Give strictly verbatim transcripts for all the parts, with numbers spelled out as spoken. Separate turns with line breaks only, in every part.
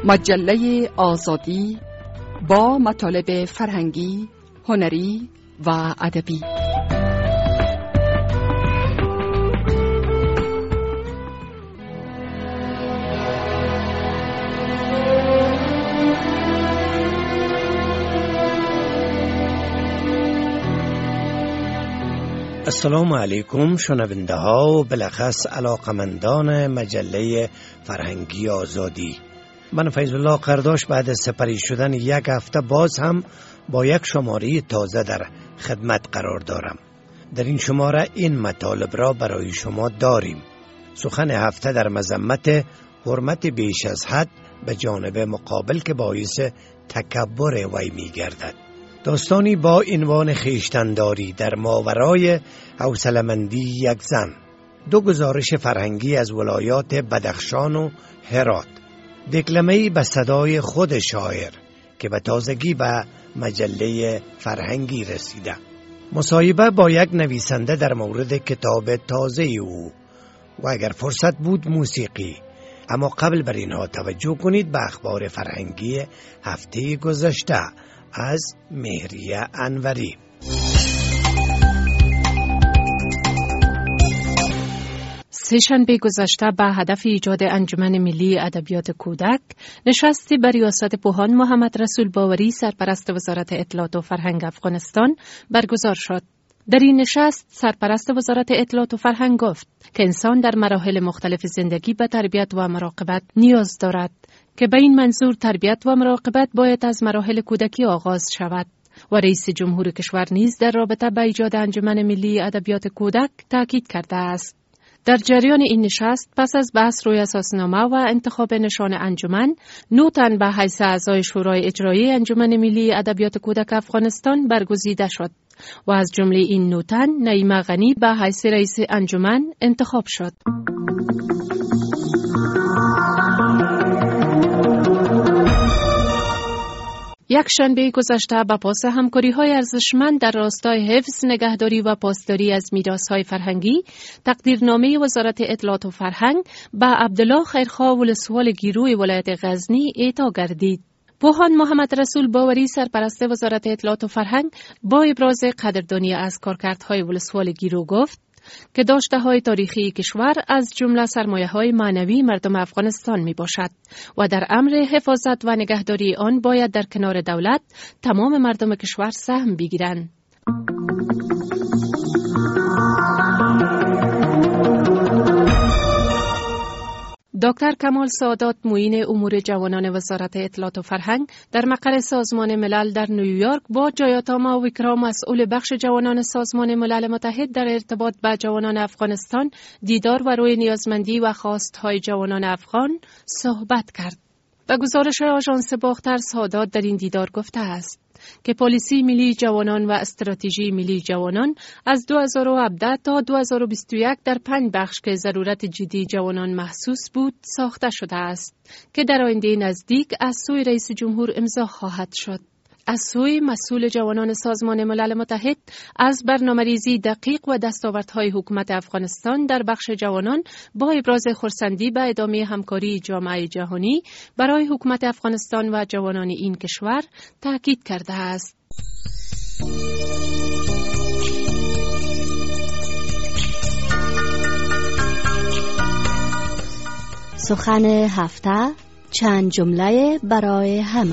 مجله آزادی با مطالب فرهنگی، هنری و ادبی.
السلام علیکم شنونده ها و بلخص علاقمندان مجله فرهنگی آزادی. من فیض الله قرداش بعد از سپری شدن یک هفته باز هم با یک شماره تازه در خدمت قرار دارم. در این شماره این مطالب را برای شما داریم: سخن هفته در مذمت حرمت بیش از حد به جانب مقابل که باعث تکبر وی می گردد، داستانی با عنوان خویشتن‌داری در ماورای حوصله‌مندی یک زن، دو گزارش فرهنگی از ولایات بدخشان و هرات، دکلمه‌ای به صدای خود شاعر که به تازگی به مجله فرهنگی رسیده، مصاحبه با یک نویسنده در مورد کتاب تازه او و اگر فرصت بود موسیقی. اما قبل بر اینها توجه کنید به اخبار فرهنگی هفته گذشته از مهریه انوری.
سه‌شنبه گذشته به هدف ایجاد انجمن ملی ادبیات کودک، نشستی بر ریاست پوهان محمد رسول باوری سرپرست وزارت اطلاعات و فرهنگ افغانستان برگزار شد. در این نشست سرپرست وزارت اطلاعات و فرهنگ گفت که انسان در مراحل مختلف زندگی به تربیت و مراقبت نیاز دارد که به این منظور تربیت و مراقبت باید از مراحل کودکی آغاز شود و رئیس جمهور کشور نیز در رابطه با ایجاد انجمن ملی ادبیات کودک تاکید کرده است. در جریان این نشست پس از بحث روی اساسنامه و انتخاب نشان انجمن، نه تن به حیث اعضای شورای اجرایی انجمن ملی ادبیات کودک افغانستان برگزیده شد و از جمله این نه تن نعیمه غنی به حیث رئیس انجمن انتخاب شد. یک شنبه گذشته با پاس همکاری‌های ارزشمند در راستای حفظ، نگهداری و پاسداری از میراث‌های فرهنگی، تقدیرنامه وزارت اطلاعات و فرهنگ به عبدالله خیرخواه ولسوال گیروی ولایت غزنی اعطا گردید. پوهان محمد رسول باوری سرپرست وزارت اطلاعات و فرهنگ با ابراز قدردانی از کارکردهای ولسوال گیرو گفت که داشته‌های تاریخی کشور از جمله سرمایه‌های معنوی مردم افغانستان میباشد و در امر حفاظت و نگهداری آن باید در کنار دولت تمام مردم کشور سهم بگیرند. دکتر کمال سعادت معین امور جوانان وزارت اطلاعات و فرهنگ در مقر سازمان ملل در نیویورک با جایاتاما ویکرا مسئول بخش جوانان سازمان ملل متحد در ارتباط با جوانان افغانستان دیدار و روی نیازمندی و خواستهای جوانان افغان صحبت کرد. به گزارش آژانس باختر سعادت در این دیدار گفته است که پالیسی ملی جوانان و استراتژی ملی جوانان از دو هزار و هفده تا دو هزار و بیست و یک در پنج بخش که ضرورت جدی جوانان محسوس بود ساخته شده است که در آینده نزدیک از سوی رئیس جمهور امضا خواهد شد. از سوی مسئول جوانان سازمان ملل متحد از برنامه‌ریزی دقیق و دستاوردهای حکومت افغانستان در بخش جوانان با ابراز خرسندی به ادامه همکاری جامعه جهانی برای حکومت افغانستان و جوانان این کشور تاکید کرده است.
سخن هفته، چند جمله برای همه.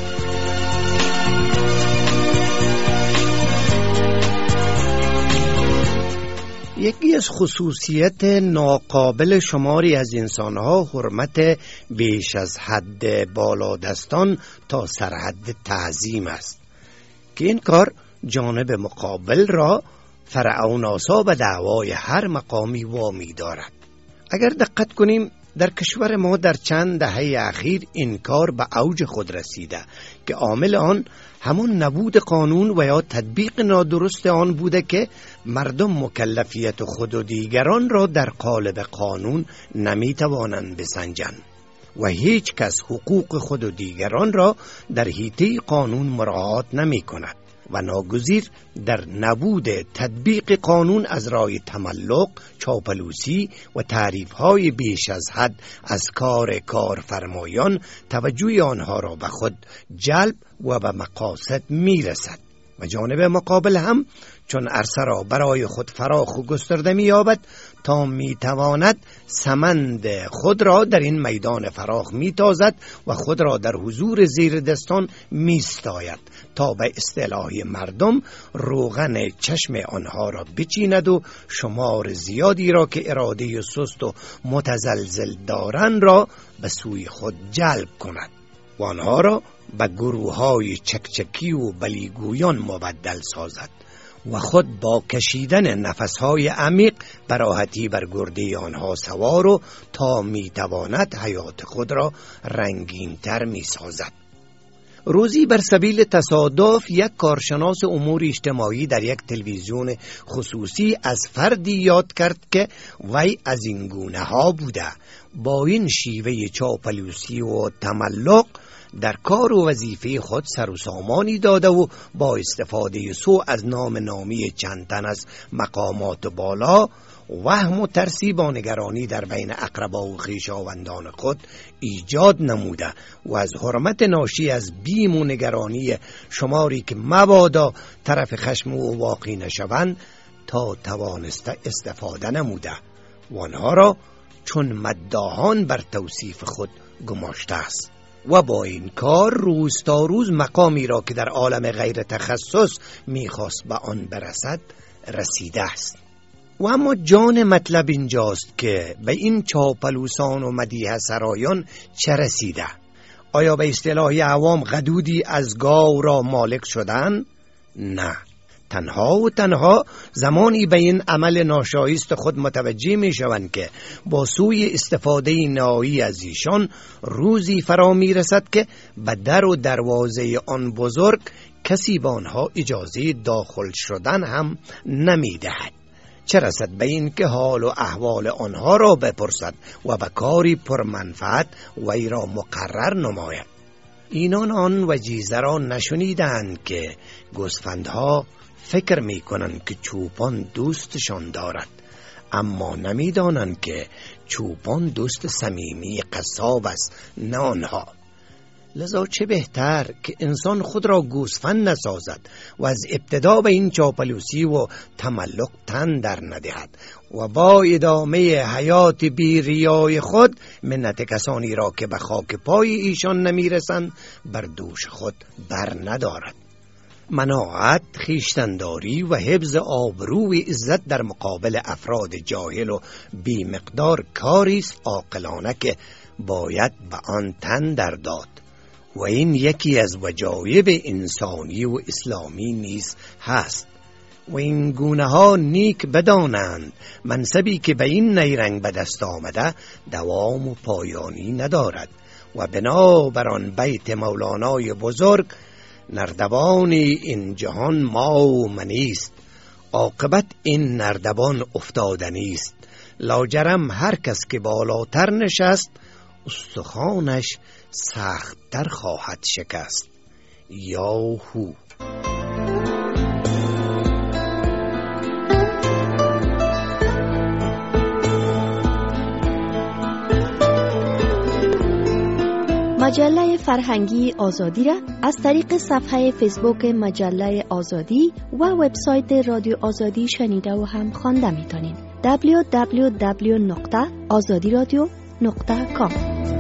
یکی از خصوصیت ناقابل شماری از انسانها حرمت بیش از حد بالادستان تا سرحد تعظیم است که این کار جانب مقابل را فرعوناسا به دعوای هر مقامی وامی دارد. اگر دقت کنیم در کشور ما در چند دهه اخیر این کار به اوج خود رسیده که عامل آن همون نبود قانون و یا تطبیق نادرست آن بوده که مردم مکلفیت خود و دیگران را در قالب قانون نمی توانند بسنجند و هیچ کس حقوق خود و دیگران را در حیطه قانون مراعات نمی کند. و ناگزیر در نبود تطبیق قانون از رای تملق، چاپلوسی و تعریف‌های بیش از حد از کار کارفرمایان توجه آنها را به خود جلب و به مقاصد می‌رسد و جانب مقابل هم چون عرصه را برای خود فراخ و گسترده می‌یابد تا می‌تواند سمند خود را در این میدان فراخ می‌تازد و خود را در حضور زیر دستان می‌ستاید تا به اصطلاح مردم روغن چشم آنها را بچیند و شمار زیادی را که اراده سست و متزلزل دارند را به سوی خود جلب کند و آنها را به گروه‌های چکچکی و بلیگویان مبدل سازد و خود با کشیدن نفسهای عمیق براحتی بر گرده آنها سوار و تا میتواند حیات خود را رنگین تر می سازد. روزی بر سبیل تصادف یک کارشناس امور اجتماعی در یک تلویزیون خصوصی از فردی یاد کرد که وی از این گونه ها بوده، با این شیوه چاپلوسی و تملق در کار و وظیفه خود سر و سامانی داده و با استفاده سو از نام نامی چند تن از مقامات بالا وهم و ترسی با نگرانی در بین اقربا و خویشاوندان خود ایجاد نموده و از حرمت ناشی از بیم و نگرانی شماری که مبادا طرف خشم و واقعی نشوند تا توانسته استفاده نموده و آنها را چون مداحان بر توصیف خود گماشته است و با این کار روز تا روز مقامی را که در عالم غیر تخصص میخواست به آن برسد رسیده است. و اما جان مطلب اینجاست که به این چاپلوسان و مدیح سرایان چه رسیده؟ آیا به اصطلاح عوام غدودی از گاو را مالک شدن؟ نه، تنها و تنها زمانی به این عمل ناشایست خود متوجه می شوند که با سوی استفاده نهایی از ایشان روزی فرا می رسد که به در و دروازه آن بزرگ کسی به آنها اجازه داخل شدن هم نمی دهد، چه رسد به این که حال و احوال آنها را بپرسد و به کاری پرمنفعت وی را مقرر نماید. اینان آن وجیزه را نشنیدند که گوسفندها فکر می کنند که چوپان دوستشان دارد، اما نمی دانند که چوپان دوست صمیمی قصاب است، نه آنها. لذا چه بهتر که انسان خود را گوسفند نسازد و از ابتدا به این چاپلوسی و تملق تن در ندهد و با ادامه حیات بی ریای خود منت کسانی را که به خاک پای ایشان نمی رسند بر دوش خود بر ندارد. مناعت، خویشتنداری و حفظ آبرو و عزت در مقابل افراد جاهل و بی مقدار کاری است عاقلانه که باید به آن تن در داد و این یکی از وجایب انسانی و اسلامی نیز هست و این گونه ها نیک بدانند منصبی که به این نیرنگ به دست آمده دوام و پایانی ندارد و بنابران بیت مولانای بزرگ نردبان این جهان ما و منیست، عاقبت این نردبان افتادنی است. لاجرم هر کس که بالاتر نشست استخوانش سخت‌تر خواهد شکست. یاهو.
مجله فرهنگی آزادی را از طریق صفحه فیسبوک مجله آزادی و وبسایت رادیو آزادی شنیده و هم خوانده میتونید. دبلیو دبلیو دبلیو نقطه آزادی رادیو نقطه کام.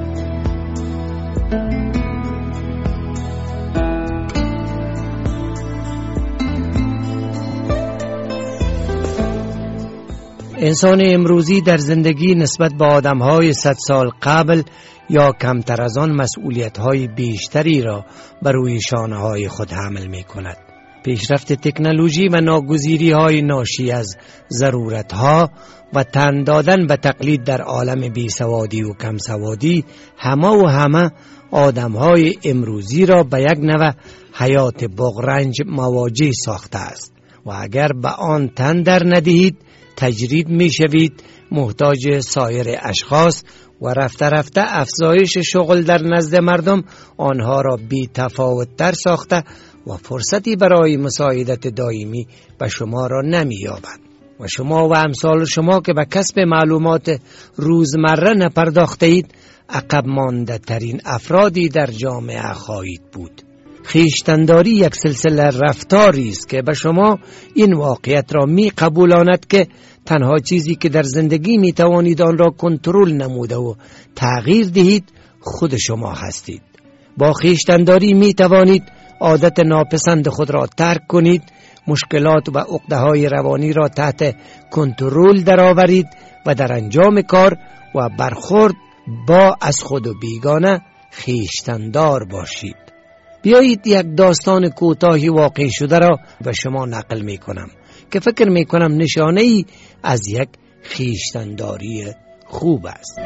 انسان امروزی در زندگی نسبت به آدم‌های صد سال قبل یا کمتر از آن مسئولیت‌های بیشتری را بر روی شانه‌های خود حمل می‌کند. پیشرفت تکنولوژی و ناگزیری‌های ناشی از ضرورت‌ها و تن دادن به تقلید در عالم بیسوادی و کمسوادی همه و همه آدم‌های امروزی را به یک نوع حیات بغرنج مواجه ساخته است و اگر به آن تن در ندهید تجرید می‌شوید محتاج سایر اشخاص و رفته رفته افزایش شغل در نزد مردم آنها را بی تفاوت تر ساخته و فرصتی برای مساعدت دائمی به شما را نمی‌یابند و شما و امثال شما که به کسب معلومات روزمره نپرداخته اید عقب مانده ترین افرادی در جامعه خواهید بود. خویشتن‌داری یک سلسله رفتاری است که به شما این واقعیت را می قبولاند که تنها چیزی که در زندگی می توانید آن را کنترل نموده و تغییر دهید خود شما هستید. با خویشتن‌داری می توانید عادت ناپسند خود را ترک کنید، مشکلات و عقده‌های روانی را تحت کنترل درآورید و در انجام کار و برخورد با از خود و بیگانه خویشتن‌دار باشید. بیایید یک داستان کوتاهی واقع شده را به شما نقل می کنم که فکر می کنم نشانه ای از یک خویشتن‌داری خوب است.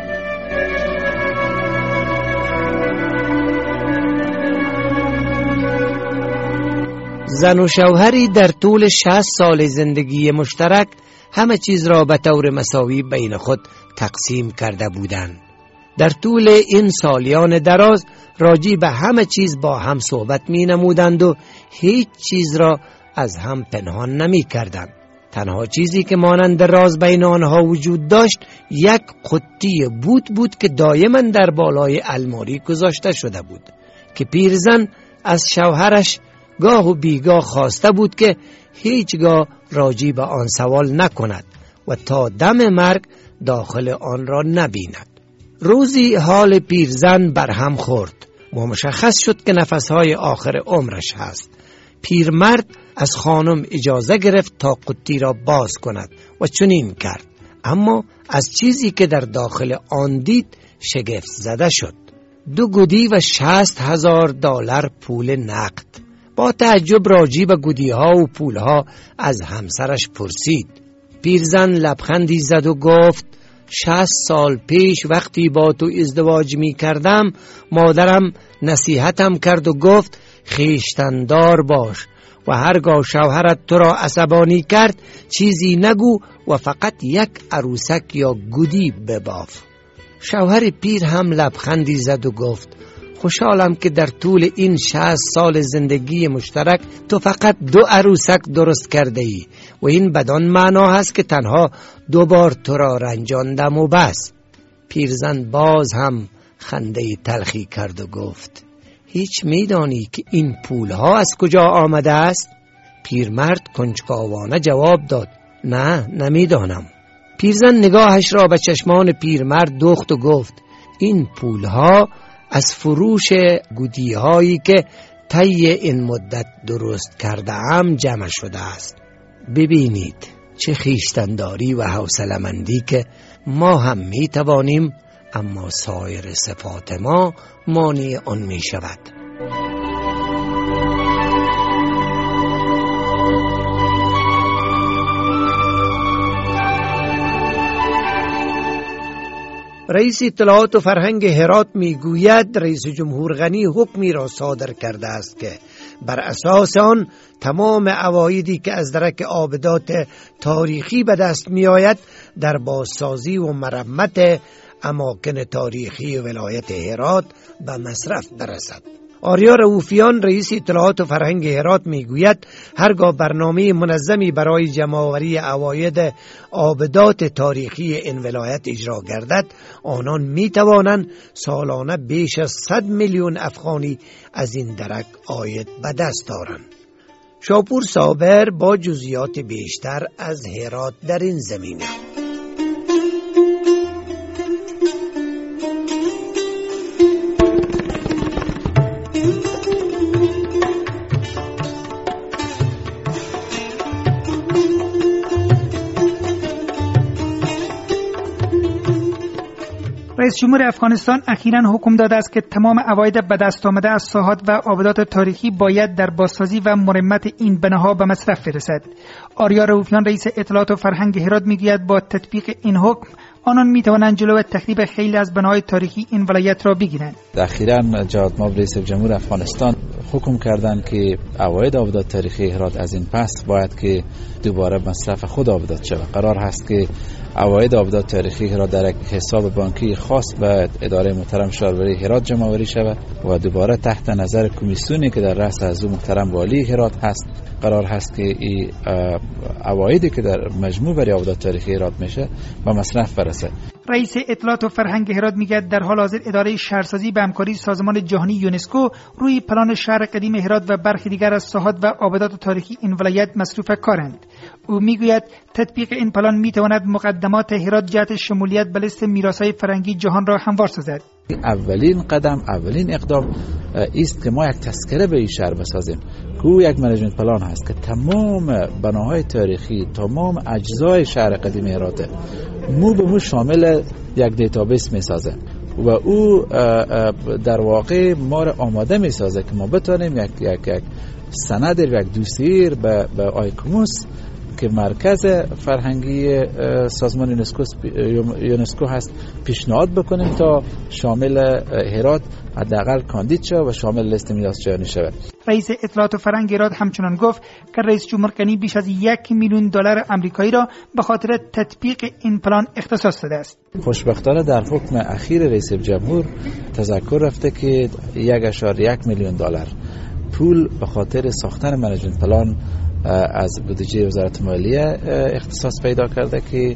زن و شوهری در طول شصت سال زندگی مشترک همه چیز را به طور مساوی بین خود تقسیم کرده بودند. در طول این سالیان دراز راجع به همه چیز با هم صحبت می نمودند و هیچ چیز را از هم پنهان نمی کردند. تنها چیزی که مانند راز بین آنها وجود داشت یک قطی بود بود که دائما در بالای الماری گذاشته شده بود که پیرزن از شوهرش گاه و بیگاه خواسته بود که هیچگاه راجع به آن سوال نکند و تا دم مرگ داخل آن را نبیند. روزی حال پیرزن برهم خورد و مشخص شد که نفسهای آخر عمرش هست. پیرمرد از خانم اجازه گرفت تا قطی را باز کند و چنین کرد، اما از چیزی که در داخل آن دید شگفت زده شد. دو گودی و شصت هزار دلار پول نقد. با تعجب راجع به گودی ها و پول ها از همسرش پرسید. پیرزن لبخندی زد و گفت شصت سال پیش وقتی با تو ازدواج می کردم مادرم نصیحتم کرد و گفت خویشتن‌دار باش و هرگاه شوهرت تو را عصبانی کرد چیزی نگو و فقط یک عروسک یا گودی بباف. شوهر پیر هم لبخندی زد و گفت خوشحالم که در طول این شصت سال زندگی مشترک تو فقط دو عروسک درست کرده ای و این بدان معنا هست که تنها دو بار تو را رنجاندم و بس. پیرزن باز هم خنده تلخی کرد و گفت هیچ میدانی که این پولها از کجا آمده است؟ پیرمرد کنجکاوانه جواب داد نه نمیدانم. پیرزن نگاهش را به چشمان پیرمرد دوخت و گفت این پولها از فروش گودی هایی که طی این مدت درست کرده ام جمع شده است. ببینید چه خویشتن‌داری و حوصله‌مندی که ما هم می توانیم اما سایر صفات ما مانع آن می شود. رئیس اطلاعات و فرهنگ هرات میگوید رئیس جمهور غنی حکمی را صادر کرده است که بر اساس آن تمام عوایدی که از درک عابدات تاریخی به دست می آید در بازسازی و مرمت اماکن تاریخی ولایت هرات به مصرف برسد. آریا رؤوفیان رئیس اطلاعات و فرهنگ هرات میگوید هرگاه برنامه منظمی برای جمع‌آوری عواید عابدات تاریخی این ولایت اجرا گردد آنان میتوانند سالانه بیش از صد میلیون افغانی از این درک عاید به دست آورند. شاپور صابر با جزئیات بیشتر از هرات در این زمینه.
رئیس جمهور افغانستان اخیراً حکم داده است که تمام عواید به دست آمده از ساحات و عابدات تاریخی باید در بازسازی و مرمت این بناها به مصرف برسد. آریا رؤوفیان رئیس اطلاعات و فرهنگ هرات میگوید با تطبیق این حکم آنان میتوانند جلو تخریب خیلی از بناهای تاریخی این ولایت را بگیرند.
اخیراً جناب رئیس جمهور افغانستان حکم کردن که عواید آبادات تاریخی هرات از این پس باید که دوباره مصرف خود آبادات شود. قرار هست که عواید آبادات تاریخی هرات در یک حساب بانکی خاص به اداره محترم شهرداری هرات جمع آوری شود و دوباره تحت نظر کمیسیونی که در رأس از او محترم والی هرات هست قرار هست که این عوایدی که در مجموع برای آبادات تاریخی هرات میشه به مصرف برسه.
رئیس اطلاعات و فرهنگ هرات میگه در حال حاضر اداره شهرسازی به همکاری سازمان جهانی یونسکو روی پلان شهر قدیم هرات و برخی دیگر از ساحات و آبادات تاریخی این ولایت مصروف کارند. او میگوید تطبیق این پلان میتواند مقدمات هرات جهت شمولیت به لیست میراث‌های فرهنگی جهان را هموار سازد.
اولین قدم، اولین اقدام است که ما یک تذکره به این شهر بسازیم که او یک منیجمنت پلان هست که تمام بناهای تاریخی، تمام اجزای شهر قدیم هرات مو به مو شامل یک دیتابیس میسازه و او در واقع ما را آماده میسازه که ما بتانیم یک یک یک سند یک دوسیه به به آیکوموس که مرکز فرهنگی سازمان یونسکو یونسکو هست پیشنهاد بکنیم تا شامل هرات حداقل کاندید شود و شامل لیست میراث جهانی شود.
رئیس اطلاعات و فرهنگ هرات همچنان گفت که رئیس جمهور کنی بیش از یک میلیون دلار آمریکایی را به خاطر تطبیق این پلان اختصاص داده است.
خوشبختانه در حکم اخیر رئیس جمهور تذکر رفته که یک اشاره یک میلیون دلار پول به خاطر ساختن منیجمنت پلان از بودجه وزارت مالیه اختصاص پیدا کرده که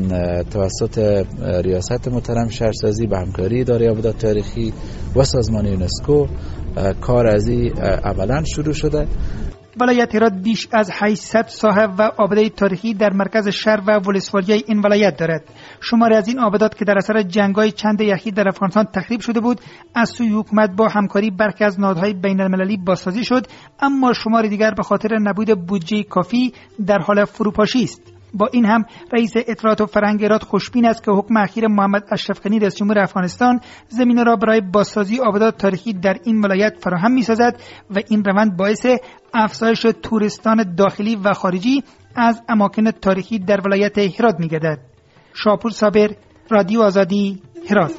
توسط ریاست محترم شهرسازی به همکاری اداره آبادات تاریخی و سازمان یونسکو کار از این عملاً شروع شده.
ولایت هرات بیش از هشتصد ساحه و آباده تاریخی در مرکز شهر و ولسوالی این ولایت دارد. شماری از این آبادات که در اثر جنگ‌های چند یخی در افغانستان تخریب شده بود از سوی حکومت با همکاری برخی از نهادهای بین‌المللی بازسازی شد، اما شماری دیگر به خاطر نبود بودجه کافی در حال فروپاشی است. با این هم رئیس اطلاعات و فرهنگ هرات خوشبین است که حکم اخیر محمد اشرف غنی رئیس جمهور افغانستان زمینه را برای بازسازی آبادات تاریخی در این ولایت فراهم می‌سازد و این روند باعث افزایش توریستان داخلی و خارجی از اماکن تاریخی در ولایت هرات می‌گردد. شاپور صابر، رادیو آزادی، هرات.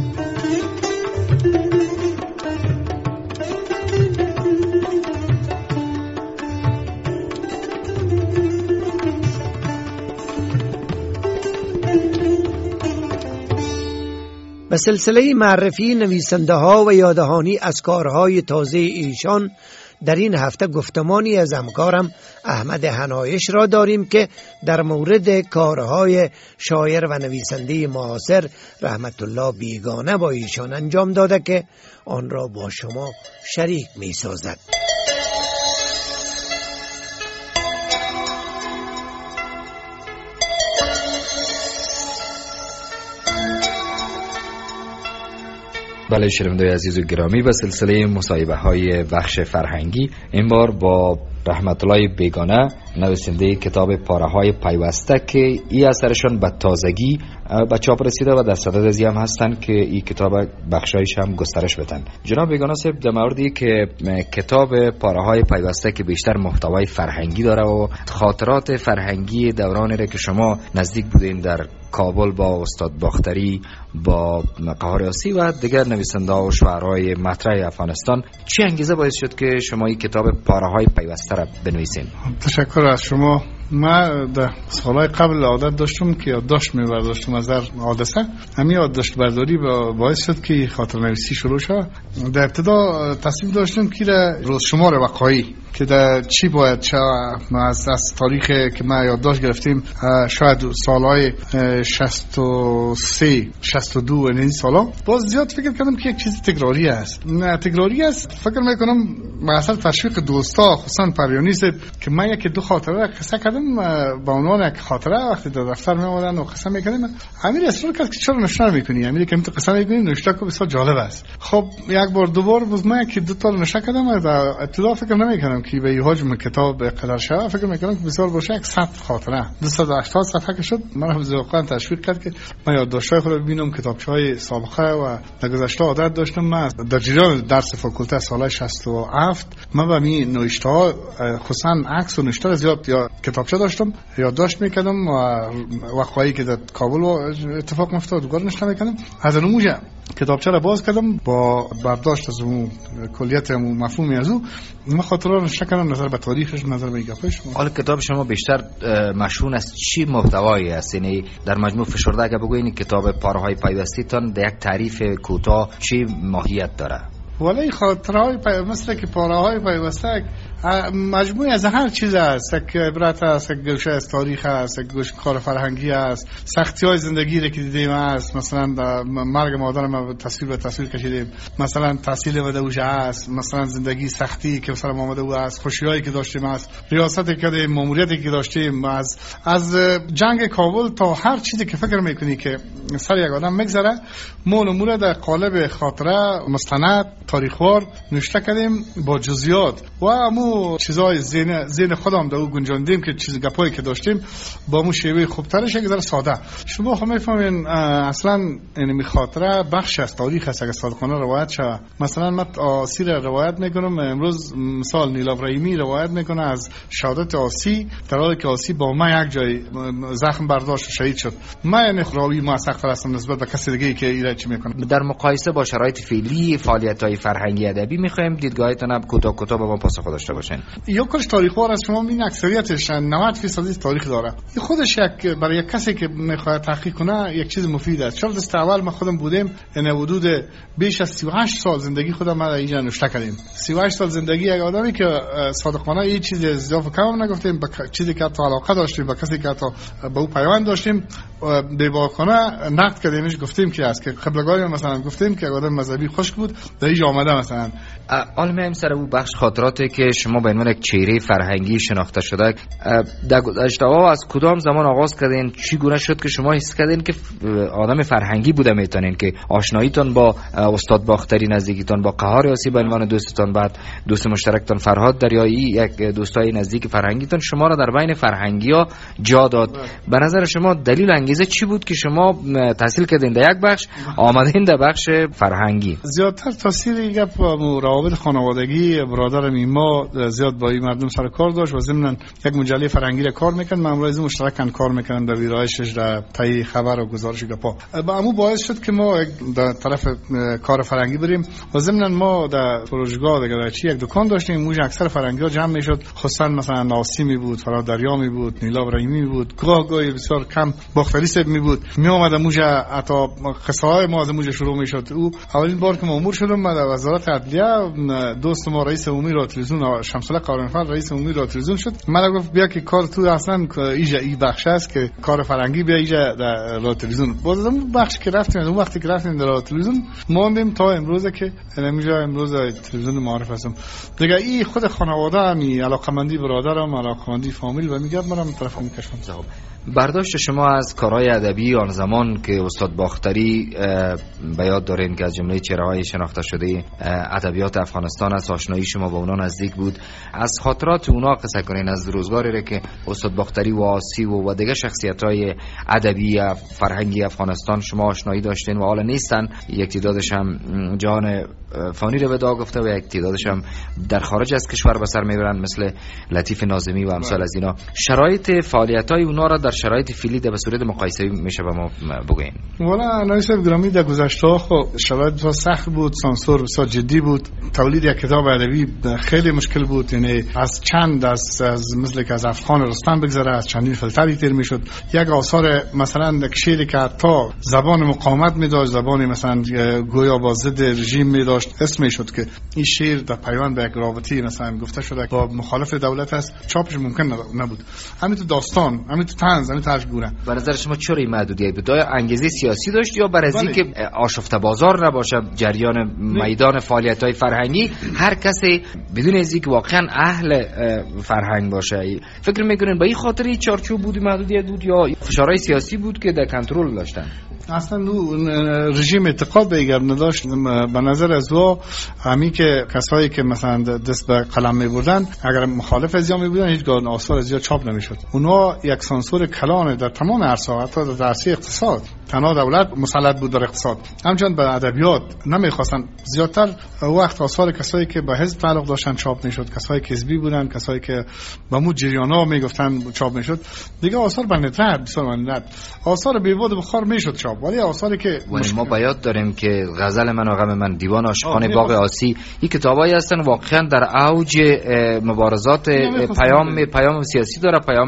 به سلسله معرفی نویسنده ها و یاددهانی از کارهای تازه ایشان در این هفته گفتمانی از همکارم احمد حنایش را داریم که در مورد کارهای شاعر و نویسنده معاصر رحمت الله بیگانه با ایشان انجام داده که آن را با شما شریک می سازد.
بله شنوندگان عزیز و گرامی، به سلسله مصاحبه های بخش فرهنگی این بار با رحمت الله بیگانه نویسنده کتاب پاره های پیوسته که این اثرشون به تازگی به چاپ رسیده و در صدد ازی هم هستن که این کتاب بخشایش هم گسترش بدن. جناب بیگانه صاحب در موردی که کتاب پاره های پیوسته که بیشتر محتوای فرهنگی داره و خاطرات فرهنگی دورانی را که شما نزدیک بودین در کابل با استاد باختری، با قهار یاسی و دیگر نویسنده و شاعرای مطرح افغانستان، چه انگیزه باعث شد که شما این کتاب پاره های پیوسته را بنویسین؟
تشکر از شما. ما در سالهای قبل عادت داشتم که یادداشت می‌برداشتم از هر حادثه. همین یادداشت برداری باعث شد که خاطر نویسی شروع شد. در ابتدا تصمیم داشتم که روز شمار وقایعی که در چی باید چه از, از تاریخ که ما یادداشت گرفتیم شاید سالهای شصت و سه شصت و دو این سالا باز زیاد فکر کردم که یک چیز تکراری است. نه تکراری است، فکر میکنم مثلا تشویق دوستا خصوصا پریانیست که من یک دو خاطره قصه کردم با عنوان یک خاطره وقتی در دفتر می آمدن و قصه میکردم، امیر اصرار کرد که چرا نشر میکنی؟ امیر که تو قصه میکنی نوشته که بسیار جالب است. خب یک بار دوبار باز من که دو تا نشر کردم در ابتدا فکر نمیکردم که به این حجم کتاب قدر شد، فکر میکنم که بسیار باشه یک صد خاطره دویست و هشتاد صفحه که شد. من هم ذوقاً تشویق کرد که من یادداشت‌های خود رو ببینم، کتابچه‌های سابقه و در گذشته عادت داشتم من در جریان درس فاکولته سال شصت و هفت من به می نوشته‌ها خصوصا عکس و نوشته زیاد یا کتابچه داشتم یادداشت میکردم و وقایعی که در کابل اتفاق میافتاد گذاشته میکردم. از نموشه کتابچه را باز کردم با برداشت از اون کلیت و مفهومی از او، من خاطره را نشته کردم نظر به تاریخش، نظر به گپش.
حالا کتاب شما بیشتر مشهور است چی محتوایی است؟ یعنی در مجموع فشرده اگه بگوین کتاب پاره‌های پیوستی تان در یک تعریف کوتاه چی ماهیت داره؟
ولی خاطرهای مثل که پاره‌های پیوسته مجموعی از هر چیز است، یک عبرت است، یک گوشه از تاریخ است، یک گوشه کار فرهنگی است، سختی های زندگی را که دیدیم است، مثلا مرگ مادر ما تصویر به تصویر کشیدیم، مثلا تحصیل ودوش است، مثلا زندگی سختی که سر ما آمده او است، خوشیایی که داشتیم است، ریاستی که کردیم، ماموریتی که داشتیم، از از جنگ کابل تا هر چیزی که فکر میکنی که سر یک آدم میگذره مول امور در قالب خاطره مستند تاریخوار نوشته کردیم با جزئیات و امو چیزای ذهن ذهن خودم در او گنجاندیم که چیز گپایی که داشتیم با مو شیوه خوبترش یک ذره ساده. شما هم میفهمین اصلا این خاطره بخش از تاریخ است. اگه صادقانه روایت شه، مثلا من آسی روایت میکنم، امروز مثال نیلا ابراهیمی روایت میکنه از شهادت آسی در حالی که آسی با ما یک جای زخم برداشت و شهید شد. من یعنی راوی موثق هستم نسبت به کسی دیگه که ایراد چی میکنه.
در مقایسه با شرایط فعلی فعالیت‌های فرهنگی ادبی میخوایم دیدگاهتون کوتاه کوتاه به ما پاسخ داشته باشین.
یا کارش تاریخوار است، شما این اکثریتش نود درصد تاریخ داره. این خودش یک برای یک کسی که میخواد تحقیق کنه یک چیز مفید است. چرا دست اول ما خودم بودیم این حدود بیش از سی و هشت سال زندگی خودم ما اینجا نوشته کردیم. سی و هشت سال زندگی یک آدمی که صادقانه این چیز اضافه کم نگفتیم، به چیزی که تا علاقه داشتیم، به کسی که تا به او پیوند داشتیم دیواکنه نقد کردیمش، گفتیم که است که قبلگاهی مثلا گفتیم که آدم مذهبی خشک بود در اینجا آمده. مثلا
عالم سر او بخش خاطراتی که شما به عنوان یک چهره فرهنگی شناخته شده در گذشته ها از کدام زمان آغاز کردین؟ چی گونه شد که شما حس کردین که آدم فرهنگی بوده میتونین که آشناییتون با استاد باختری نزدیکیتون با قهار یاسی به عنوان دوستتون، بعد دوست مشترکتون فرهاد دریایی یک دوستای نزدیک فرهنگیتون شما را در بین فرهنگی‌ها جا داد؟ به نظر شما دلیل انگیزه چی بود که شما تحصیل کردین در یک بخش آمدین در بخش فرهنگی؟
زیادتر تاثیر گپ روابط خانوادگی برادرم ما زیاد با این مردم سر کار داشت و ضمن یک مجله فرهنگی را کار میکرد. من امروز مشترکاً کار میکردم در ویرایشش، در تهیه خبر و گزارش گپا. با امو باعث شد که ما در طرف کار فرهنگی بریم و ضمن ما در فروشگاه دیگه چی یک دکان داشتیم، موج اکثر فرهنگی‌ها جمع میشد، خصوصا مثلا ناسیمی بود، فراد دریامی بود، نیلا ابراهیمی بود، گاه گاهی بسیار کم باختری صاحب می بود. می اومد موج عطا قصه های ما از موج شروع میشد. او اولین بار که مأمور شدم من در وزارت عدلیه، دوست ما رئیس عمومی را تلویزیون شمس‌الله قارنفر رئیس عمومی را تلویزیون شد، من گفت بیا که کار تو اصلا ایجا ای بخش است که کار فرهنگی بیا ایجا در را تلویزیون. باز اون بخش که رفتیم اون وقتی که رفتیم در را تلویزیون ماندیم تا امروز که نمیجا امروز تلویزیون معرف هستم دیگه. این خود خانواده امی علاقمندی برادرم، علاقمندی فامیل و میگم منم طرف میکشم.
برداشت شما از کارهای ادبی آن زمان که استاد باختری به یاد دارین که از جمله چهره‌های شناخته شده ادبیات افغانستان است، آشنایی شما با اونا نزدیک بود، از خاطرات اونا قصه کنین، از روزگاری را که استاد باختری و آسی و, و دیگه شخصیت‌های ادبی فرهنگی افغانستان شما آشنایی داشتین و حالا نیستن، یک تعدادش هم جان فانی رو ودا گفته و یک تعدادش هم در خارج از کشور به سر میبرن مثل لطیف ناظمی و امثال از اینا. شرایط فعالیت‌های اونا را در شرایط فعلی در به صورت مقایسه میشه به ما بگین؟
والا نایسه گرامی در گذشته ها خب شرایط بسیار سخت بود، سانسور بسیار جدی بود، تولید یک کتاب ادبی خیلی مشکل بود. یعنی از چند از, از مثل که از افغان رستم بگذره از چندین فلتری تیر میشد. یک آثار مثلا یک شعری که تا زبان مقاومت می داشت، زبان مثلا گویا با ضد رژیم می داشت، اسم شد که این شعر در پیوند به یک رابطی مثلا گفته شده با مخالف دولت است، چاپش ممکن نبود. همین تو داستان، همین تو طنز، همین تو اشعار.
به نظر شما چرا این محدودیت بود؟ آیا انگیزه سیاسی داشت یا برای اینکه آشفته بازار نباشه جریان میدان فعالیت‌های فرهنگی، هر کسی بدون از اینکه واقعا اهل فرهنگ باشه؟ فکر می‌کنین به این خاطر این چارچوب بود، محدودیت بود، یا فشارهای سیاسی بود که در کنترل داشتن؟
اصلا رژیم اعتقاد به ایگر نداشت. به نظر از او همی که کسایی که مثلا دست به قلم می بردن اگر مخالف ازیا می بودن هیچ گاه آثار ازیا چاپ نمیشد. اونها یک سانسور کلان در تمام عرصه، حتی در عرصه اقتصاد تنها دولت مسلط بود در اقتصاد. همچنین به ادبیات نمیخواستن زیادتر وقت آثار کسایی که به حزب تعلق داشتن چاپ میشد، کسایی که حزبی بودن، کسایی که به مو جریانا میگفتن چاپ میشد. دیگه آثار به ندرت بسیار ندرت آثار بیود بخار میشد چاپ، ولی آثاری که
ما باید داریم که غزل من و غم من، دیوان عاشقان باغ آسی، این کتابایی هستن واقعا در اوج مبارزات پیام پیام سیاسی داره، پیام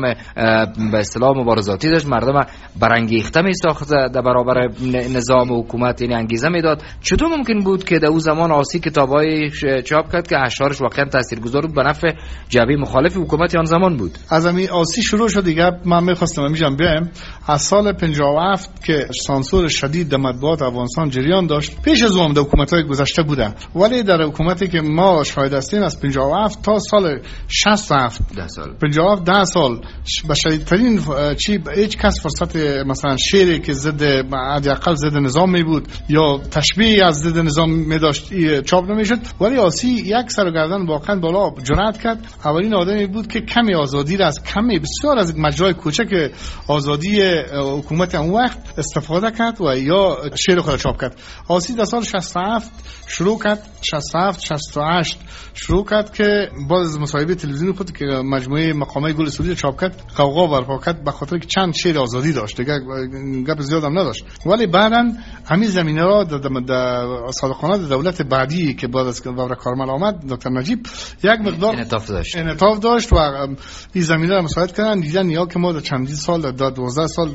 به اصطلاح مبارزاتی داشت، مردم برانگیخته می ساخت در برابر نظام و حکومت، یعنی انگیزه میداد. چطور ممکن بود که در اون زمان آسی کتابای چاپ کرد که اشعارش واقعا تاثیرگذار بود به نفع جبهه مخالف حکومت آن زمان بود؟
از همین آسی شروع شد دیگه. من میخواستم میگم بیام از سال پنجاه و هفت که سانسور شدید در مطبوعات افغانستان جریان داشت، پیش از اون در حکومت‌های گذشته بوده، ولی در حکومتی که ما شاهد هستیم از پنجاه و هفت تا سال شصت و هفت
ده سال
پنجاه و هفت ده سال به شدیدترین چی هیچ کس فرصت مثلا شعری که ضد حداقل ضد نظام می بود یا تشبیه از ضد نظام می داشت چاپ نمیشد. ولی آسی یک سر و گردن واقعا بالا جرأت کرد. اولین آدمی بود که کمی آزادی را از کمی بسیار از مجرای کوچک آزادی حکومت اون وقت استفاده کرد و یا شعر خود چاپ کرد. آسی در سال شصت و هفت شروع کرد، شصت و هفت شصت و هشت شروع کرد که باز از مصاحبه تلویزیونی خود که مجموعه مقامه گل سوری چاپ کرد قوقا برپا کرد به خاطر که چند شعر آزادی داشت، دیگه گپ زیادم نداشت. ولی بعداً همین زمینه را در صادقانه دولت بعدی که بعد از بابر کارمل آمد دکتر نجیب یک مقدار
انعطاف داشت
انعطاف داشت و این زمینه را مساعد کردن. دیدن یا که ما در چندین سال در دوازده سال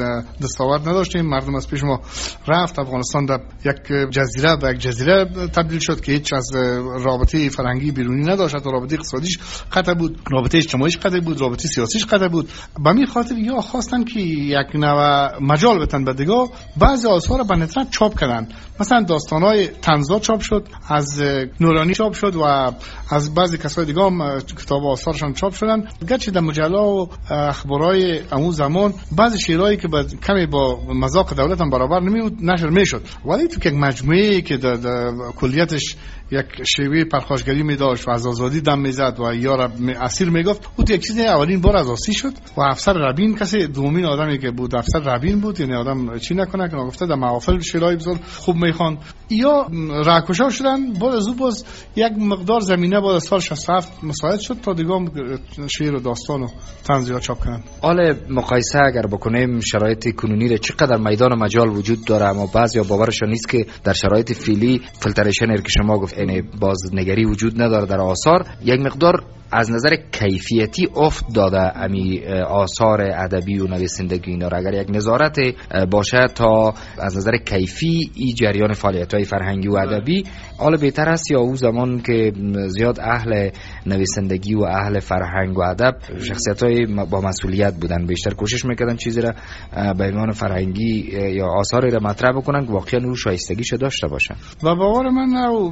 دستاورد نداشتیم، مردم از پیش ما رفت، افغانستان در یک جزیره به یک جزیره تبدیل شد که هیچ از رابطه فرهنگی بیرونی نداشت، رابطه اقتصادیش قطع بود، رابطه اجتماعیش قطع بود، رابطه سیاسیش قطع بود. به همین خاطر یا خواستن که یک نوع مجال بتن به دیگه بعضی آثار به ندرت چاپ کردن. مثلا داستان‌های طنزا چاپ شد، از نورانی چاپ شد و از بعضی کسای دیگه هم کتاب و آثارشان چاپ شدن. گرچه در مجله و اخبارهای اون زمان بعضی شعرهایی که کمی با مذاق دولت هم برابر نمی‌بود نشر میشد، ولی تو یک مجموعه‌ای که در کلیتش یک شیوه پرخاشگری می داشت و از آزادی دم می زد و یا را اسیر می گفت، بود یک چیز اولین بار از آسی شد. و افسر ربین کسی دومین آدمی که بود افسر ربین بود، یعنی آدم چی نکنه که گفته در محافل شعرهای بسیار خوب میخوان. یا راکوشا شدن بعد از اون باز یک مقدار زمینه بعد از سال شصت و هفت مساعد شد تا دیگه شعر و داستان و طنز چاپ کنن.
حالا مقایسه اگر بکنیم شرایط کنونی را چقدر میدان و مجال وجود داره، اما بعضیا باورشون نیست که در شرایط فعلی فیلتریشن که شما گفت یعنی بازنگری وجود نداره در آثار، یک مقدار از نظر کیفیتی افت داده امی آثار ادبی و نویسندگی اینا را. اگر یک نظارت باشه تا از نظر کیفی این جریان فعالیت‌های فرهنگی و ادبی حالا بهتر است، یا او زمان که زیاد اهل نویسندگی و اهل فرهنگ و ادب شخصیت‌های با مسئولیت بودن، بیشتر کوشش میکردن چیزی را به عنوان فرهنگی یا آثاری را مطرح بکنن که واقعا او شایستگیش داشته باشن.
و باور من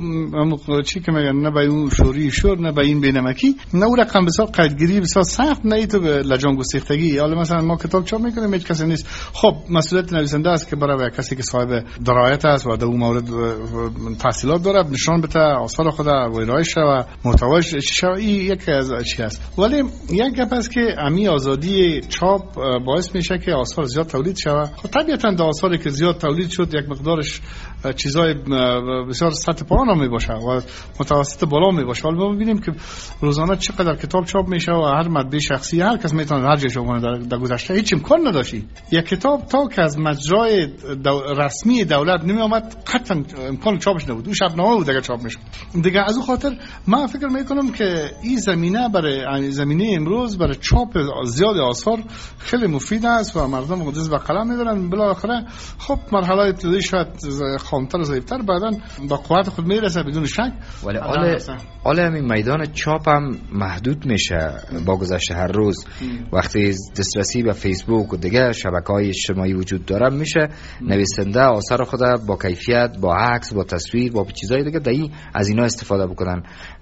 نه چی که میگن نه به اون شوری شور نه به این بینمکی، نه اون رقم بسیار قیدگیری بسیار سخت، نه ای تو به لجان گسیختگی. حالا مثلا ما کتاب چاپ میکنیم هیچ کسی نیست، خب مسئولیت نویسنده است که برای کسی که صاحب درایت است و در اون مورد تحصیلات داره نشان بده آثار خود و ارائهش و محتواش چی یکی از چی است. ولی یک گپ است که امی آزادی چاپ باعث میشه که آثار زیاد تولید شود. خب طبیعتا در آثاری که زیاد تولید شد یک مقدارش چیزای بسیار سطح پایین می باشه و متوسط بالا می باشه. حالا ما ببینیم که روزانه چقدر کتاب چاپ میشه و هر مطبع شخصی هر کس میتونه هر جای چاپ کنه. در, در گذشته هیچ امکان نداشتی یک کتاب تا که از مجرای دو رسمی دولت نمی آمد قطعا امکان چاپش نبود. اون شبنامه بود اگر چاپ میشه دیگه. از اون خاطر من فکر میکنم که این زمینه برای زمینه امروز برای چاپ زیاد آثار خیلی مفید است و مردم دست به قلم میبرن. بالاخره خب مرحله ابتدایی شاید خامتر و ضعیفتر بعداً با قوت خود میرسه بدون شک.
ولی حالا حالا همین میدان چاپ هم محدود میشه با گذشت هر روز. وقتی دسترسی به فیسبوک و دیگه شبکه‌های اجتماعی وجود داره میشه نویسنده آثار خود با کیفیت، با عکس، با تصویر، با چیزای دیگه دایی از اینا استفاده بکنن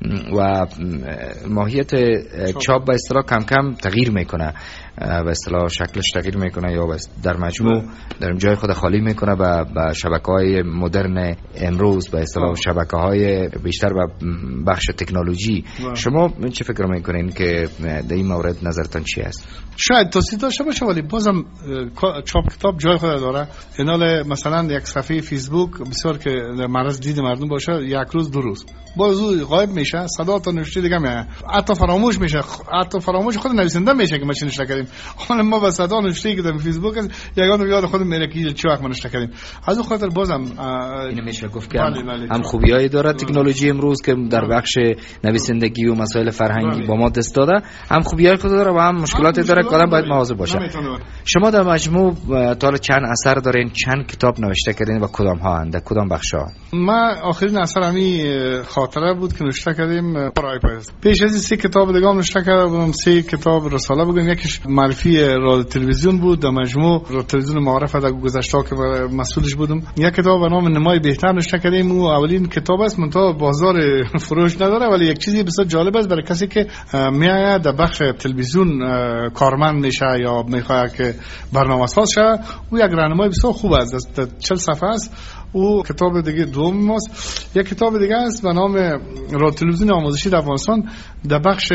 و ماهیت چاپ به اصطلاح کم کم تغییر میکنه، به اصطلاح شکلش تغییر میکنه یا در مجموع در جای خود خالی میکنه و به شبکه‌های مدرن امروز به اصطلاح شبکه‌های بیشتر و بخش تکنولوژی، شما چه فکر می‌کنین که در این مورد نظرتان چی است؟
شاید توصیه داشته باشه ولی بازم چاپ کتاب جای خود داره. اینال مثلا یک صفحه فیسبوک بسیار که مرز دید مردم باشه، یک روز دو روز باز غایب میشه، صدا تا نوشته دیگه میاد، حتی فراموش میشه، حتی فراموش خود نویسنده میشه که ما چی نوشته کردیم. حالا ما با صدا نوشته که در فیسبوک یگان یاد خود میره که چه وقت ما نوشته کردیم. از اون خاطر بازم
اینو میشه گفت که هم, هم خوبیایی داره تکنولوژی امروز که در بخش نویسندگی و مسائل فرهنگی با ما دست داده، هم خوبیای خود داره و هم مشکلاتی داره که آدم باید مواظب باشه. شما در مجموع تا چند اثر دارین، چند کتاب نوشته کردین و کدام ها اند، کدام بخش ها؟
ما آخرین اثر همی خاطره بود که نوشته کردیم پارهای پایوسته. پیش از این سه کتاب دیگه هم نوشته کردم، سه کتاب رساله بودیم. یکیش معرفی رادیو تلویزیون بود، در مجموع رادیو تلویزیون معرفه در گذشته که مسئولش بودم. یک کتاب به نام نمای بهتر نوشته کردیم، او اولین کتاب است، منتها بازار فروش نداره، ولی یک چیزی بسیار جالب است برای کسی که میاد در بخش تلویزیون کارمند میشه یا میخواد که برنامه‌ساز شه. او یک راهنمای بسیار خوب است، در چهل صفحه است. او کتاب دیگه دوم ماست. یک کتاب دیگه است به نام رادیو تلویزیون آموزشی در افغانستان، در بخش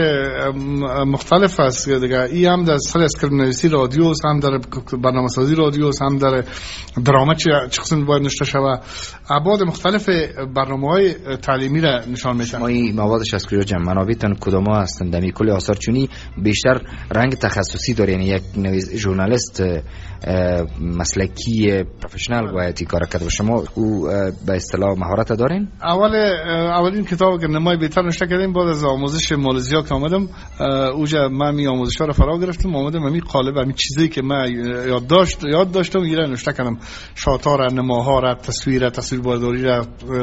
مختلف است دیگه. این هم در سر اسکریپت نویسی رادیو، هم در برنامه‌سازی رادیو، هم در درامه چه قسم باید نوشته شود. ابعاد مختلف برنامه‌های تعلیمی را نشان میدن.
ما این موادش از کجا جمع منابعتون کدوم هستند؟ در کل آثار چونی بیشتر رنگ تخصصی داره، یعنی یک نویس ژورنالیست مسلکی پروفشنال باید کار کرد و شما او به اصطلاح مهارت دارین؟
اول اولین کتاب که نمای بهتر نوشته کردیم بعد از آموزش مالزیا که آمدم، اوجا من می آموزش‌ها رو فرا گرفتم، آمدم می قالب می چیزی که من یاد داشت یاد داشتم ایرا نوشته کردم. شاتار، نماها را، تصویر، تصویربرداری را،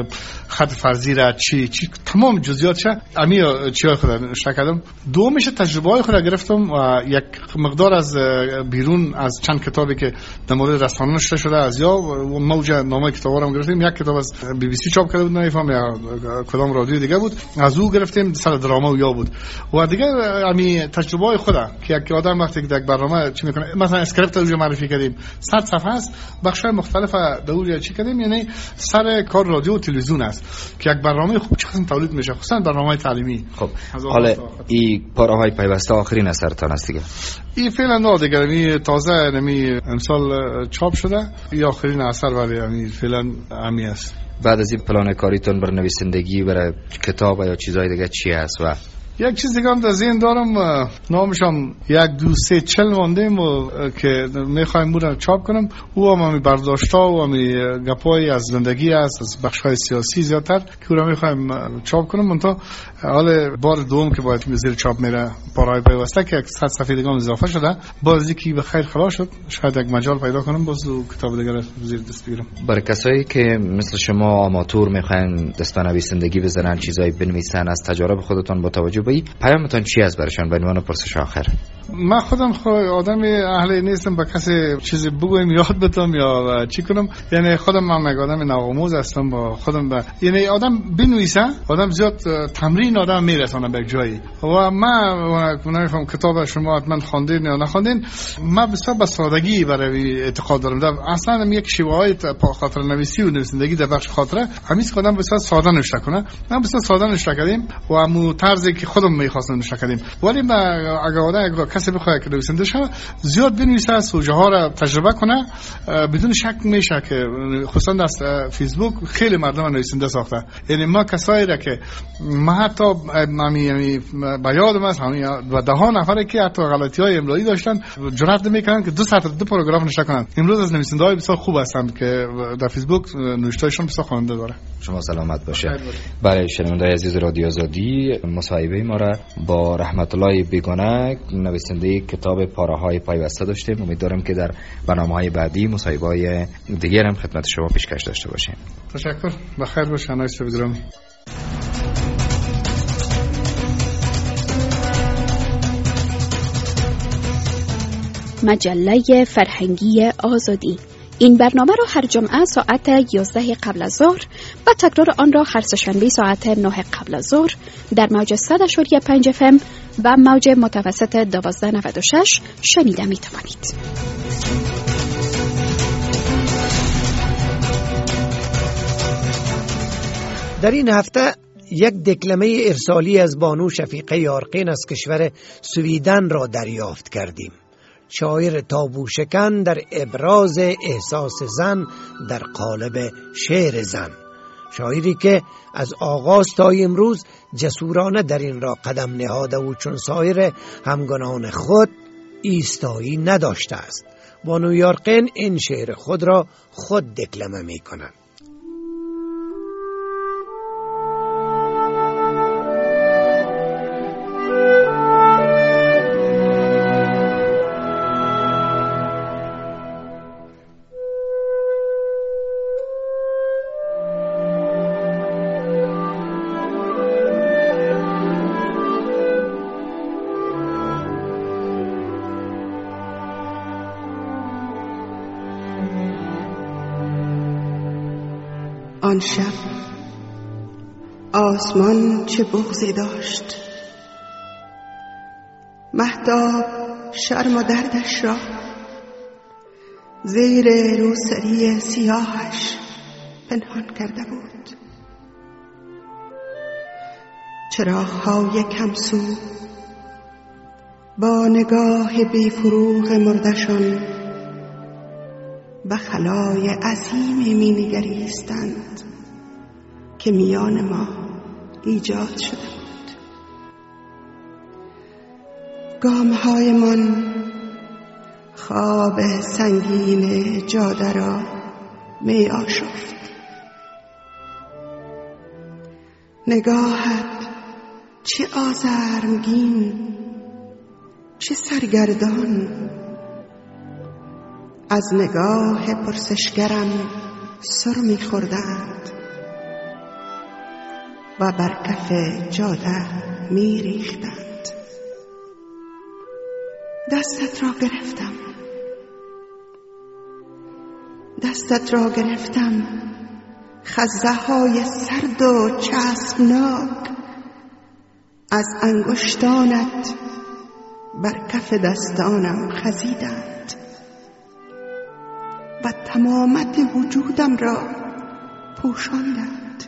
خط فرضی را، چی چی تمام جزئیاتش امی چیای خود نوشته کردم. دومش تجربه‌های خود گرفتم و یک مقدار از بیرون از چند کتابی که در مورد رسانه نوشته شده از یا موجه نامه کتابا گرفتیم. یک کتاب از بی بی سی چاپ کرده بود، نمیفهم یا کدام رادیو دیگه بود، از او گرفتیم. سر دراما و یا بود و دیگه امی تجربه خودم که یک آدم وقتی که یک برنامه چی میکنه، مثلا اسکریپت رو معرفی کردیم، صد صفحه است، بخشای مختلف دور چی کردیم، یعنی سر کار رادیو و تلویزیون است که یک برنامه خوب چقدر تولید میشه، خصوصا برنامه‌های تعلیمی.
خب حالا این پاره‌های پیوسته آخرین اثرتان است دیگه؟
این فعلا نه دیگه، می تازه نمی امسال چاپ شده، یا آخرین اثر ولی یعنی فعلا امی است.
بعد از این پلان کاریتون بر نویسندگی، برای کتاب یا چیزهای دیگه چی است؟ و
یک چیز دیگه هم در ذهن دارم، نامش هم یک دو سه چل ماندیم و که میخوایم اون رو چاپ کنم. او هم همی برداشتا و همی گپایی از زندگی است، از بخش‌های سیاسی زیادتر که او رو میخوایم چاپ کنم. منتها حالا بار دوم که باید زیر چاپ میره پارهای پیوسته که صد صفحه دیگه هم اضافه شده، بازی که به خیر خلاص شد، شاید یک مجال پیدا کنم باز کتاب دیگه رو زیر دست بگیرم.
برای کسایی که مثل شما آماتور میخواین دست به نویسندگی بزنن، چیزایی بنویسن، از تجارب خودتون با توجه به پیامتون چی است برشان به عنوان پرسش آخر؟
من خودم خود آدم اهل نیستم با کسی چیزی بگویم یاد بدم یا چی کنم، یعنی خودم من یک آدم نوآموز هستم با خودم با... یعنی آدم بنویسه، آدم زیاد تمرین آدم میرسونه به جایی و من نمیفهم کتاب شما حتما خواندین یا نخواندین. من بسیار با سادگی برای اعتقاد دارم، در اصلا یک شیوه‌های خاطر نویسی و نویسندگی در بخش خاطره همیشه آدم بسیار ساده نوشته کنه. من بسیار ساده نوشته کردم و مو طرزی که خودم می‌خواستم نوشته کردم، ولی ما اگه آدم کسی بخواد که نویسنده شه زیاد بنویسه، سوژه ها را تجربه کنه، بدون شک میشه که خصوصا در فیسبوک خیلی مردم نویسنده ساخته. یعنی ما کسایی را که ما حتی یعنی با یادم است همین و ده ها نفره که حتی غلطی‌های املایی داشتن جرأت نمی‌کنن که دو ساعت دو پاراگراف نوشته کنن. امروز از نویسنده‌های بسیار خوب هستند که در فیسبوک نوشته‌هاشون بسیار خواننده داره.
شما سلامت باشه. برای شنونده‌های عزیز رادیو آزادی، مصاحبه ما را با رحمت الله بیگانه نویسنده کتاب پاره‌های پیوسته داشتیم. امیدوارم که در برنامه‌های بعدی مصاحبه‌های دیگر هم خدمت شما پیشکش داشته باشیم.
تشکر. بخیر باشید. نایس بگذارم.
مجله فرهنگی آزادی. این برنامه را هر جمعه ساعت یازده قبل از ظهر و تکرار آن را هر سه‌شنبه ساعت نه قبل از ظهر در موج صد و پنج اف ام و موج متوسط دوازده نود و شش شنیده می توانید.
در این هفته یک دکلمه ارسالی از بانو شفیقه یارقین از کشور سویدن را دریافت کردیم. شاعر تابوشکن در ابراز احساس زن در قالب شعر زن، شاعری که از آغاز تا امروز جسورانه در این را قدم نهاده و چون سایر همگنان خود ایستایی نداشته است. بانو یارقین این شعر خود را خود دکلمه می کنند.
آن شب آسمان چه بغضی داشت، مهتاب شرم و دردش را زیر روسری سیاهش پنهان کرده بود. چراغ‌های کمسو با نگاه بی‌فروغ مردشان به خلای عظیمی می نگریستند که میان ما ایجاد شده بود. گام‌های من خواب سنگین جاده را می آشفت. نگاهت چه آزرمگین، چه سرگردان، از نگاه پرسشگرم سر می‌خوردند و بر کف جاده می‌ریختند. دستت را گرفتم، دستت را گرفتم، خزه‌های سرد و چسبناک از انگشتانت بر کف دستانم خزیدند و تمامت وجودم را پوشاندند.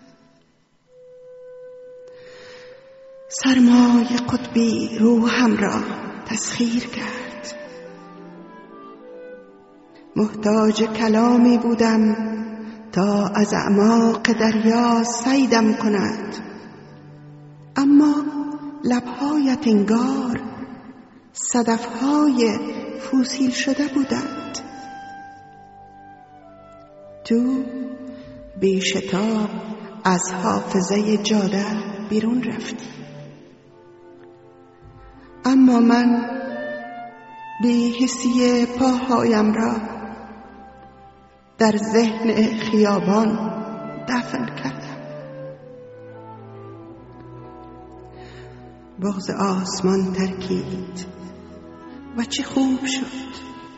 سرمای قطبی روحم را تسخیر کرد. محتاج کلامی بودم تا از اعماق دریا صیدم کند، اما لبهایت انگار صدفهای فوسیل شده بودند. تو بی‌شتاب از حافظه جاده بیرون رفتی، اما من بی‌حسی پاهایم را در ذهن خیابان دفن کردم. بغض آسمان ترکید و چه خوب شد.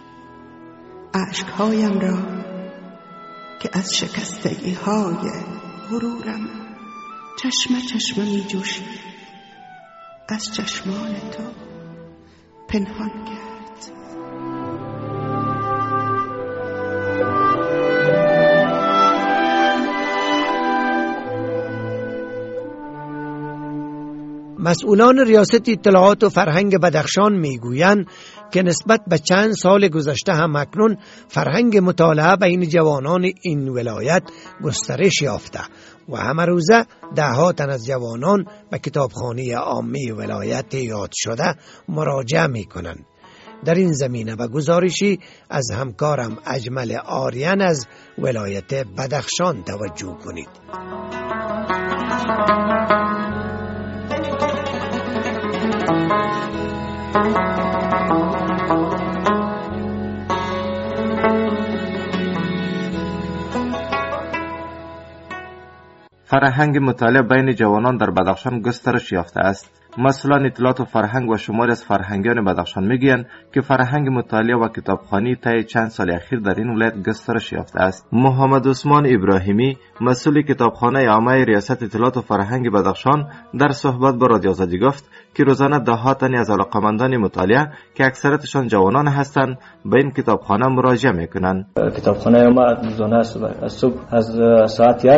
اشکهایم را که از شکستگی های غرورم چشم چشم می جوشید از چشمان تو پنهان کرد.
مسئولان ریاست اطلاعات و فرهنگ بدخشان میگویند که نسبت به چند سال گذشته هم اکنون فرهنگ مطالعه بین جوانان این ولایت گسترش یافته و همه روزه ده ها تن از جوانان به کتابخانه عامه ولایت یاد شده مراجعه می کنند. در این زمینه به گزارشی از همکارم اجمل آریان از ولایت بدخشان توجه کنید.
فرهنگ مطالعه بین جوانان در بدخشان گسترش یافته است. مسئولان اطلاعات و فرهنگ و شماری از فرهنگیان بدخشان میگویند که فرهنگ مطالعه و کتابخوانی طی چند سال اخیر در این ولایت گسترش یافته است. محمد عثمان ابراهیمی، مسئول کتابخانه عامه ریاست اطلاعات و فرهنگ بدخشان، در صحبت با رادیو آزادی گفت که روزانه ده ها تن از علاقه‌مندان مطالعه که اکثرتشان جوانان هستند به این کتابخانه مراجعه میکنند.
کتابخانه ما روزانه از صبح از ساعت هشت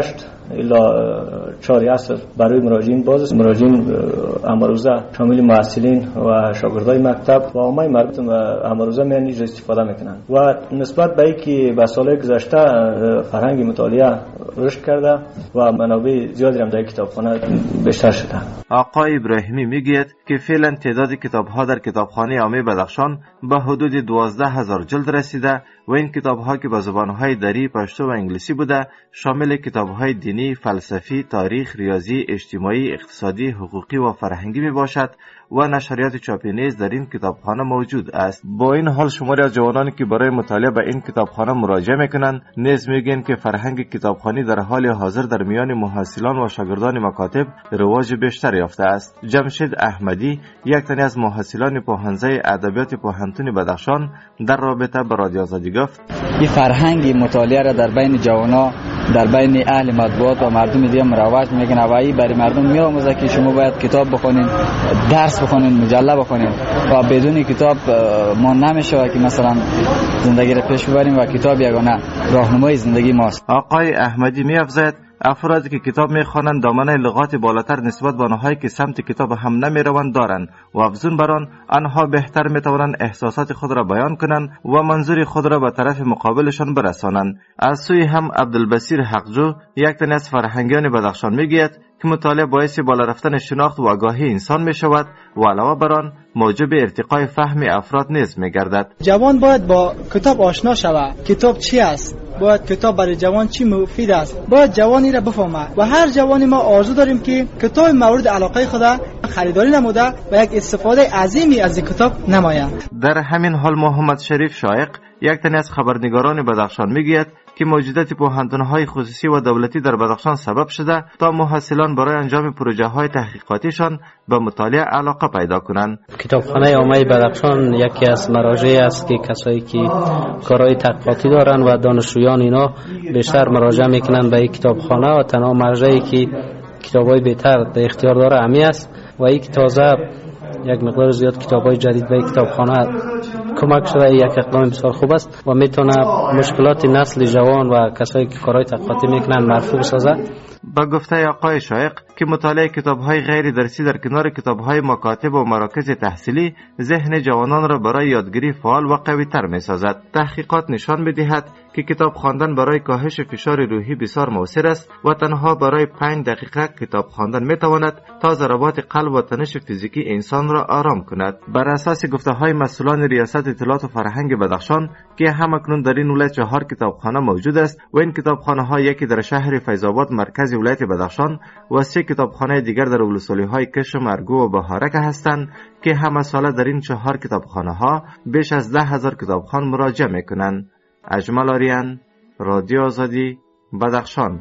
الا چهار عصر برای مراجعین باز است. مراجعین امروزه شامل معلمین و شاگردای مکتب و عامه مردم امروزه میان اینجا استفاده میکنن و نسبت به اینکه به سالهای گذشته فرهنگ مطالعه رشد کرده و منابع زیادی هم در کتابخانه بیشتر شده.
آقای ابراهیمی میگوید که فعلا تعداد کتاب‌ها در کتابخانه عامه بدخشان به حدود دوازده هزار جلد رسیده و این کتاب‌ها که به زبان‌های دری، پشتو و انگلیسی بوده شامل کتاب‌های دینی، فلسفی، تاریخ، ریاضی، اجتماعی، اقتصادی، حقوقی و فرهنگی میباشد و نشریات چاپی نیز در این کتابخانه موجود است. با این حال شماری از جوانانی که برای مطالعه به این کتابخانه مراجعه میکنند نیز میگن که فرهنگ کتابخوانی در حال حاضر در میان محصلان و شاگردان مکاتب رواج بیشتر یافته است. جمشید احمدی، یک تن از محصلان پوهنځی ادبیات پوهنتون بدخشان، در رابطه با رادیو آزادی گفت:
این فرهنگ مطالعه را در بین جوانان، در بین اهل مطبوعات و مردم دیگه مروج میکنه و این برای مردم میآموزه که شما باید کتاب بخونین، درس بخونین، مجله بخونین و بدون کتاب ما نمیشه که مثلا زندگی را پیش ببریم و کتاب یگانه راهنمای زندگی ماست.
آقای احمدی می‌افزاید افرادی که کتاب میخوانند دامنه لغات بالاتر نسبت به آنهایی که سمت کتاب هم نمیروند دارند و افزون بر آن آنها بهتر میتوانند احساسات خود را بیان کنند و منظور خود را به طرف مقابلشان برسانند. از سوی هم عبدالبصیر حقجو، یک تن از فرهنگیان بدخشان، میگوید که مطالعه باعث بالا رفتن شناخت و آگاهی انسان می شود و علاوه بر آن موجب ارتقای فهم افراد نیز می گردد.
جوان باید با کتاب آشنا شود. کتاب چی است؟ باید کتاب برای جوان چی مفید است؟ باید جوانی را بفهمه و هر جوانی ما آرزو داریم که کتاب مورد علاقه خود خریداری نموده و یک استفاده عظیمی از این کتاب نماید.
در همین حال محمد شریف شایق، یک تن از خبرنگاران بدخشان، میگوید که موجودیت پوهنتون‌های خصوصی و دولتی در بدخشان سبب شده تا محصلان برای انجام پروژه‌های تحقیقاتیشان به مطالعه علاقه پیدا کنند.
کتابخانه عامه بدخشان یکی از مراجع است که کسایی که کارهای تحقیقاتی دارن و دانشجویان اینا بیشتر مراجعه میکنن به این کتابخانه و تنها مرجعی که کتابای بهتر در اختیار داره امی است و این تازه یک مقدار زیاد کتابای جدید به کتابخانه کمک شده. یک اقدام بسیار خوب است و میتونه مشکلات نسل جوان و کسایی که کارهای تحقیقاتی میکنن مرفوع سازد.
با گفته آقای شایق که مطالعه کتاب‌های غیر درسی در کنار کتاب‌های مکاتب و مراکز تحصیلی ذهن جوانان را برای یادگیری فعال و قوی‌تر می‌سازد. تحقیقات نشان می‌دهد که کتاب خواندن برای کاهش فشار روحی بسیار مؤثر است و تنها برای پنج دقیقه کتاب خواندن می‌تواند تا ضربات قلب و تنش فیزیکی انسان را آرام کند. بر اساس گفته‌های مسئولان ریاست اطلاعات و فرهنگ بدخشان که همکنون در این ولایت چهار کتابخانه موجود است و این کتابخانه‌ها یکی در شهر فیض‌آباد مرکز ولایت بدخشان و سه کتابخانه دیگر در ولسوالی‌های کشم، ارگو و بهارک هستند که همه ساله در این چهار کتابخانه‌ها بیش از ده هزار کتابخوان مراجعه می‌کنند. اجمل آریان، رادیو آزادی، بدخشان.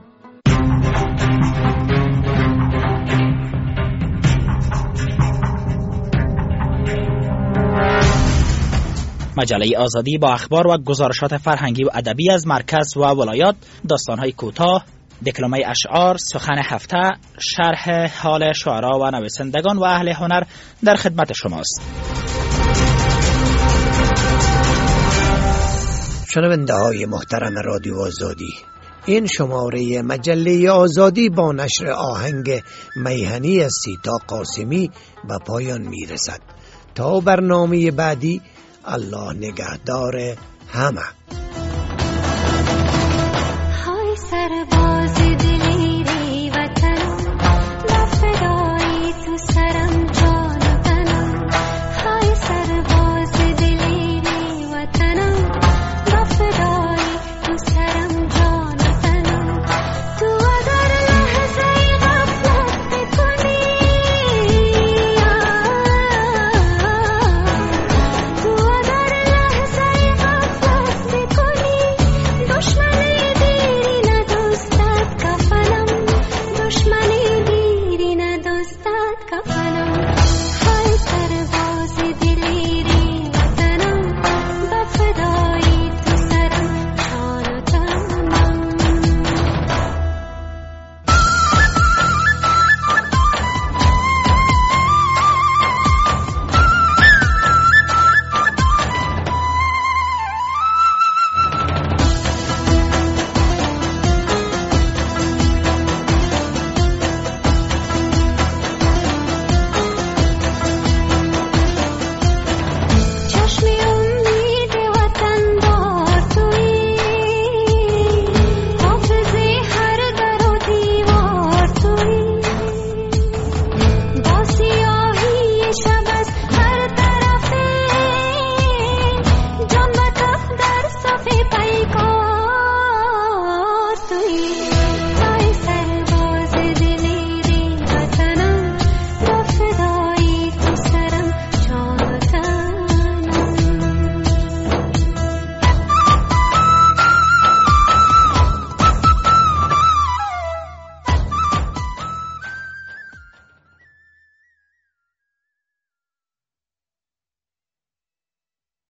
مجله آزادی با اخبار و گزارشات فرهنگی و ادبی از مرکز و ولایات، داستان‌های کوتاه، دکلمه اشعار، سخن هفته، شرح حال شعرا و نویسندگان و اهل هنر در خدمت شماست.
شنونده های محترم رادیو آزادی، این شماره مجله آزادی با نشر آهنگ میهنی از سیتا قاسمی به پایان میرسد. تا برنامه بعدی، الله نگهدار همه.